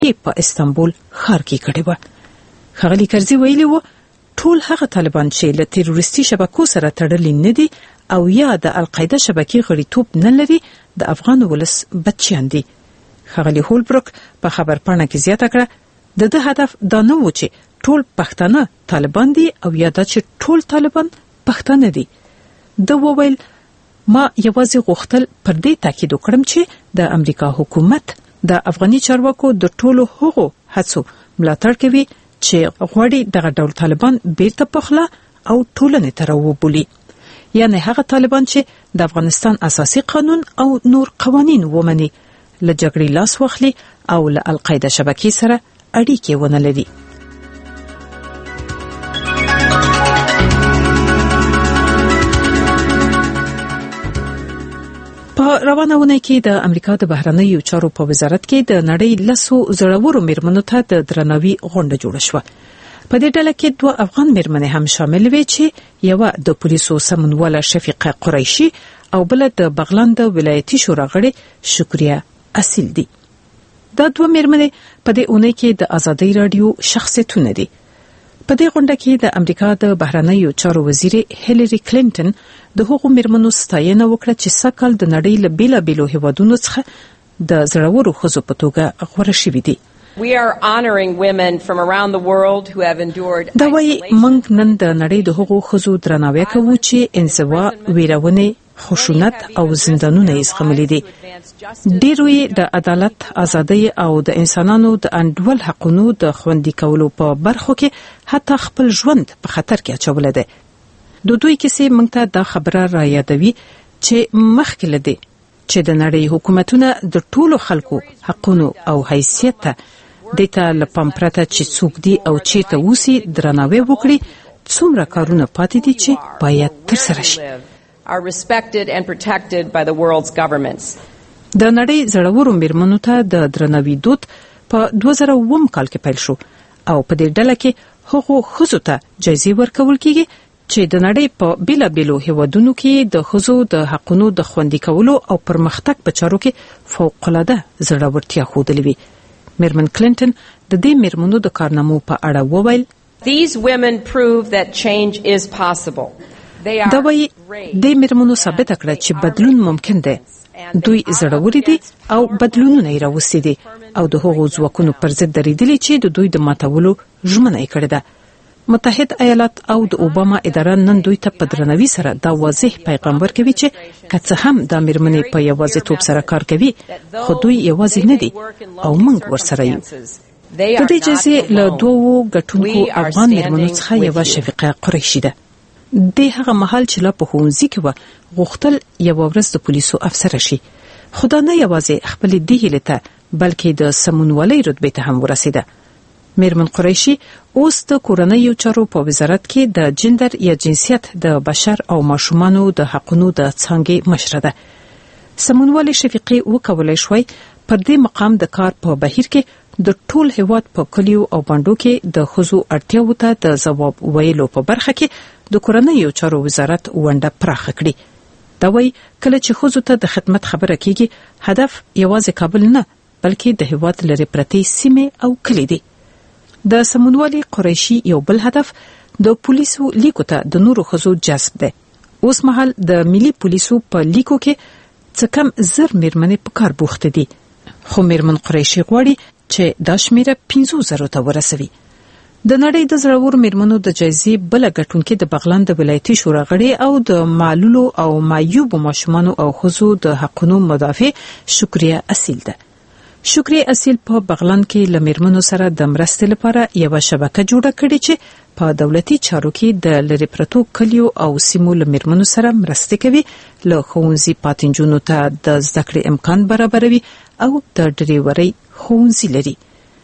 په استانبول ښار کې کړې و. ښاغلي کرزي ویلي و ټول هغه طالبان چې له تروریستي شبکو سره تړلي نه دي او یا د القاعده شبکې غړیتوب نه لري د افغان ولس بچیان دي. ښاغلي هولبروک په خبرپاڼه کې زیاته کړه د هدف دا نه و چې ټول پښتانه طالبان دي او یا دا چې ټول طالبان پښتانه دي. د وویل ما یوازې غوښتل پر دې تاکید وکړم چې د امریکا حکومت د افغاني چارواکو د ټولو هغو هڅو ملاتړ کوي چې غواړي دغه ډول طالبان بیرته پخلا او ټولنې ته راوبولي، یعنی هغه طالبان چې د افغانستان اساسي قانون او نور قوانین ومني، له جګړې لاس واخلي او له القاعده شبکې سره اړیکې ونه لري. په روانونه کې د امریکا د بهرنیو چارو په وزارت کې د نړۍ لسو زړورو میرمنو ته د درناوي غونډه جوړه شوه. په دې ډله کې 2 افغان میرمنې هم شامل وي چې یو د پولیسو سمونواله شفیقه قریشي او بل د بغلان د ولایتي شورا غړي شکریه اصیل دي. دا 2 میرمنې په دې اونۍ کې د ازادۍ رادیو شخصیتونه دي. په دې غونډه کې د امریکا د بهرنیو چارو وزیر هیلری کلینټن د هغو میرمنو ستاینه وکړه چې سکهال د نړۍ له بیلابیلو هیوادونو څخه د زړورو ښځو په توګه غوره شوي دي. We are honoring women from around the world who have endured دا وایي موږ نن د نړۍ د هغو ښځو درناوی کوو چې انزوا، ویرونې، خشونت او زندانونه یې زغملي دي. ډیرو یې د عدالت، ازادۍ او د انسانانو د انډول حقونو د خوندي کولو په برخو کې حتی خپل ژوند په خطر کې اچولی دی. دوی کیسې موږ ته دا خبره را یادوي چې مخکې له دې چې د نړۍ حکومتونه د ټولو خلکو حقونو او حیثیت ته دته له پام پرته چې څوک دي او چیرته اوسي درناوی وکړي، څومره کارونه پاتې دي چې باید ترسره شي. are respected and protected by the world's governments. د نړۍ زړورو میرمنو ته د درناوي دود په 2009 کال کې پیل شو او په دې ډله کې هغو ښځو ته جایزې ورکول کیږي چې د نړۍ په بیلابیلو هیوادونو کې د ښځو د حقونو د خوندي کولو او پرمختګ په چارو کې فوق‌العاده زړورتیا ښودلې وي. میرمن کلینټن د دې میرمنو د کارنامو په اړه وویل These women prove that change is possible. دا وایي د میرمنو ثابت کړه چې بدلون ممکن دی. دوی زړورې دي او بدلونونه یې راوستي دي او د هغو ځواکونو پر ضد درېدلي چې د دوی د ماتولو ژمنه یې کړې ده. متحد ایالات او د اوباما اداره نن دوی ته په درناوي سره دا واضح پیغام ورکوي چې که څه هم د میرمنې په یوازیتوب سره کار کوي خو دوی یوازې نه دي او موږ ورسره یو. په دې جزې له 2 ګټونکو افغان میرمنو څخه یو شفیقه قریشي ده. د هغه محل چې لا په ښوونځي کې و غوښتل یو ورځ د پولیسو افسر شي. خدا نه یوازې خپل دی هیله ته بلکې د سمونوالۍ رتبه ته هم ورسیده. میرمن قریشي اوس د کورنیو چارو په وزارت کې د جندر یا جنسیت د بشر او ماشومانو د حقوقو د څانګې مشره ده. سمونوالي شفیقي وکولای شوی پر دې مقام د کار په بهیر کې د ټول هیواد په کلیو او باندو کې د ښځو اړتیاو ته د ځواب ویلو په برخه کې د کورنیو چارو وزارت ونډه پراخه کړي. دا وایي کله چې ښځو ته د خدمت خبره کیږي هدف یوازې کابل نه بلکې د هیواد لري پرتې سیمه او کلی دي. د سمونوالي قریشي یو بل هدف د پولیسو لیکو ته د نورو ښځو جذب ده. اوس مهال د ملي پولیسو په لیکو کې څه کم 1000 میرمنې په کار بوخته دي. خو میرمن قریشي غواړي چې دا شمیره 500 ته ورسوي. د نړۍ د زړورو میرمنو د جایزې بل ګټونکې د بغلان د ولایتي شورا غړي او د معلولو او معیوبو ماشومانو او ښځو د حقوقو مدافع شکریه اصیل ده. شکریه اصیل په بغلان کې له میرمنو سره د مرستې لپاره یو شبکه جوړه کړې چې په دولتي چارو کې د لری پرتو کلیو او سیمو له میرمنو سره مرستې کوي، له ښوونځي پاتنجونو ته د زده کړې امکان برابروي او د ډریورۍ ښوونځي لري.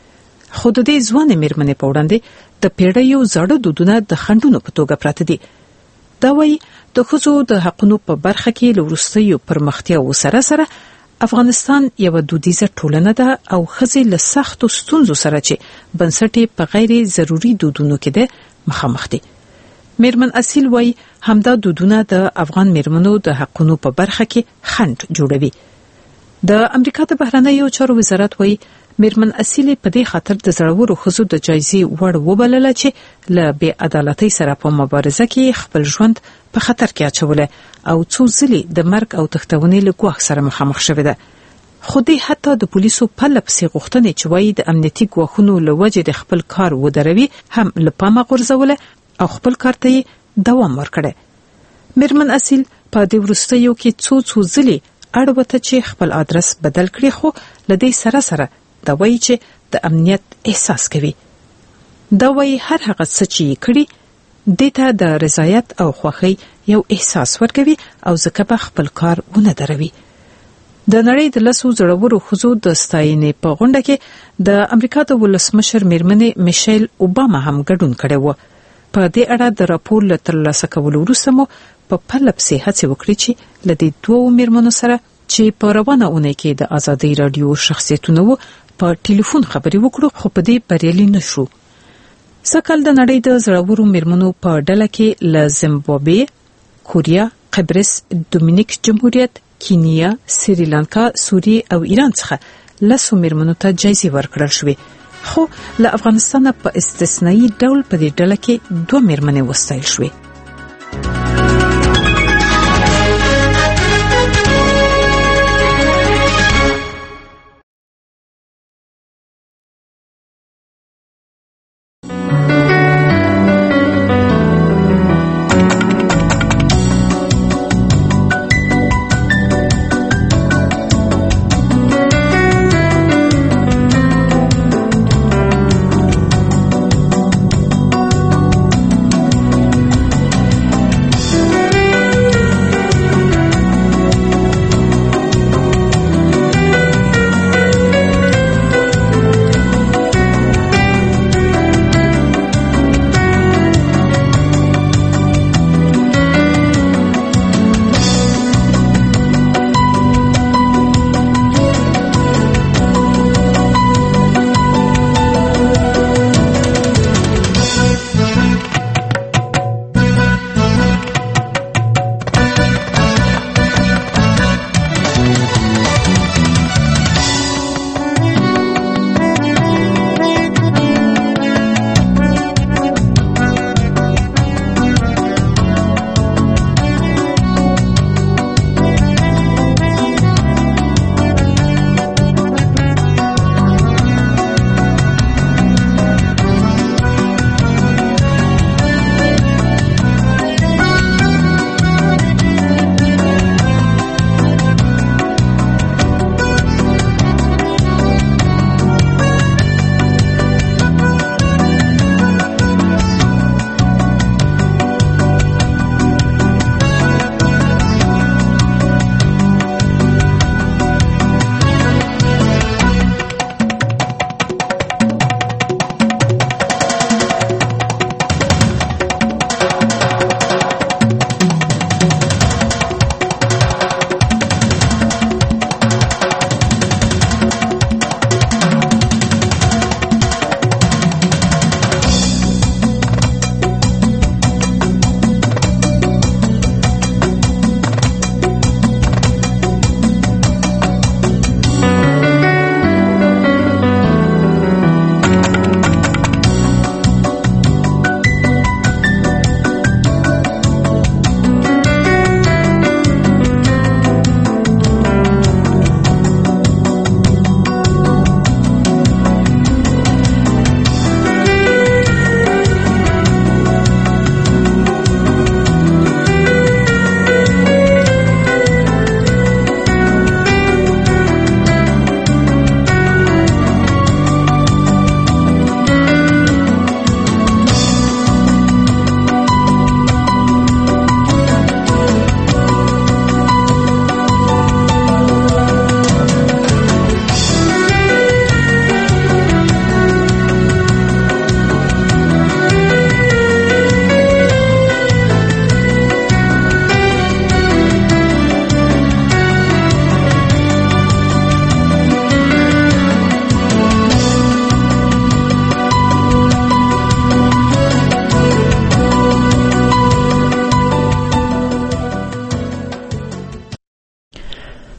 خو د دې ځوانې میرمنې په وړاندې د پیړیو زړه دودونه د خنډونو په توګه پراته دي. دا وایي د ښځو د حقوقو په برخه کې له وروستیو پرمختیاو سره سره افغانستان یو دودیزه ټولنه ده او ښځې له سختو ستونزو سره چې بنسټ په غیر ضروري دودونو کې ده مخامخ دي. میرمن اصیل وایي همدا دودونه د افغان میرمنو د حقوقو په برخه کې خنډ جوړوي. د امریکا د بهرنیو چارو وزارت وایي میرمن اصیل په دې خاطر د زړورو ښځو د جایزې وړ وبلله چې له بې عدالتۍ سره په مبارزه کې خپل ژوند په خطر کې اچوله او څو ځلې د مرګ او تښتونې له ګواښ سره مخامخ شوه ده. خو دې حتی د پولیسو په لپسې غوښتنې چې وایي د امنیتي ګواښونو له وجې د خپل کار ودروي هم له پامه غورځوله او خپل کار ته دوام ورکړي. میرمن اصیل په دې وروستیو کې څو ځلې اړوته چې خپل ادرس بدل کړي، خو لدې سره دا وایي چې د امنیت احساس کوي. دا وایي هر هغه څه چې کړي دته د رضایت او خوښۍ یو احساس ورکوي او ځکه په خپل کار ونه دروي. د نړۍ د لسو زړورو ښځو د ستاینې په غونډه کې د امریکا د ولسمشر میرمنې میشیل اوباما هم ګډون کړی و. په دې اړه د راپور له ترلاسه کولو وروسته مو په پرلپسې هڅه وکړي چې لدې دوه میرمنو سره چې په روانه اونۍ کې د آزادۍ رادیو شخصیتونو په ټلیفون خبرې وکړو، خو په دې بریالي نشو. سکهال د نړۍ د زړورو میرمنو په ډله کې له زیمبابوې، کوریا، قبرس، دومینیک جمهوریت، کینیا، سریلانکا، سوریه او ایران څخه لسو میرمنو ته جایزې ورکړل شوې، خو له افغانستان په استثنایی ډول په دې ډله کې دوه میرمنې وستایل شوې.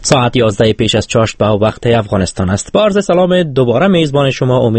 ساعت 11 پیش از چاشت به وقت افغانستان است. با عرض سلام دوباره میزبان شما امید